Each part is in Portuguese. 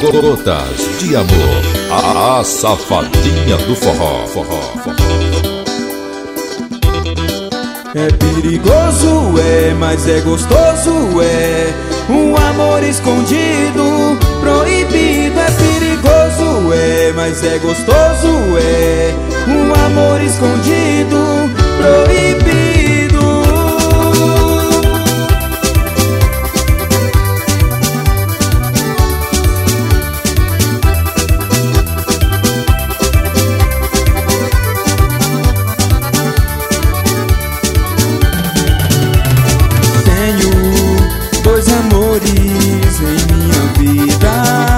Gotas de Amor, a safadinha do forró. É perigoso, mas é gostoso, um amor escondido, proibido. É perigoso, mas é gostoso, um amor escondido, proibido. Dois amores em minha vida,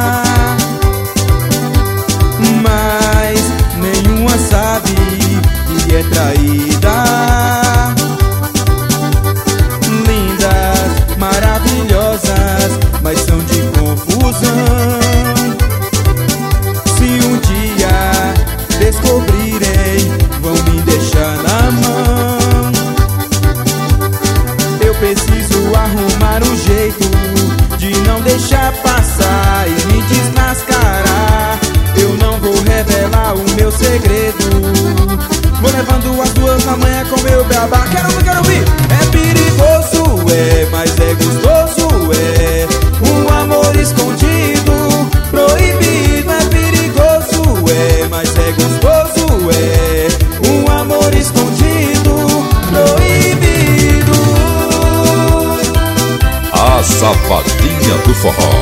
mas nenhuma sabe que é traída. Lindas, maravilhosas, mas são de confusão. Se um dia descobrirem, vão me deixar na mão. Eu preciso arrumar um jeito de não deixar passar e me desmascarar. Eu não vou revelar o meu segredo. Vou levando as duas na manhã com meu beabá. Quero ouvir. É perigoso, mas é gostoso, um amor escondido, proibido. É perigoso, mas é gostoso, um amor escondido, proibido. A safadinha do forró.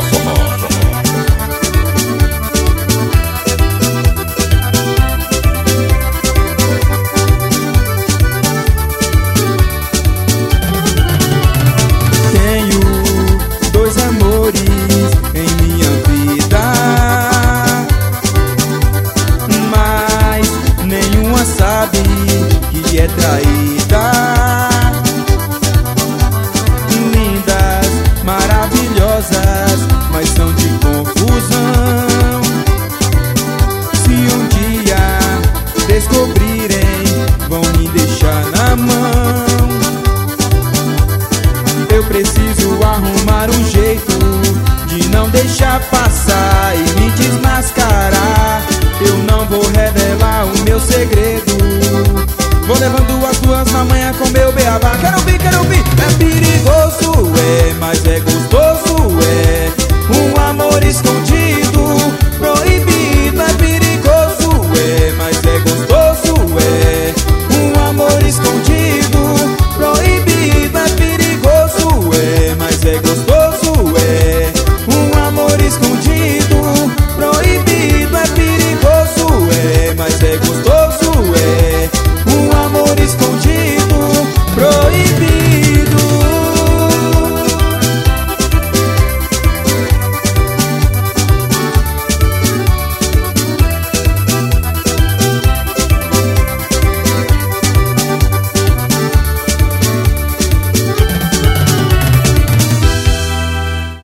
Tenho dois amores em minha vida, mas nenhuma sabe que é traída. Maravilhosas, mas são de confusão. Se um dia descobrirem, vão me deixar na mão. Eu preciso arrumar um jeito de não deixar passar e me desmascarar. Eu não vou revelar o meu segredo. Vou levando as duas na manhã com meu beabá. Quero ouvir.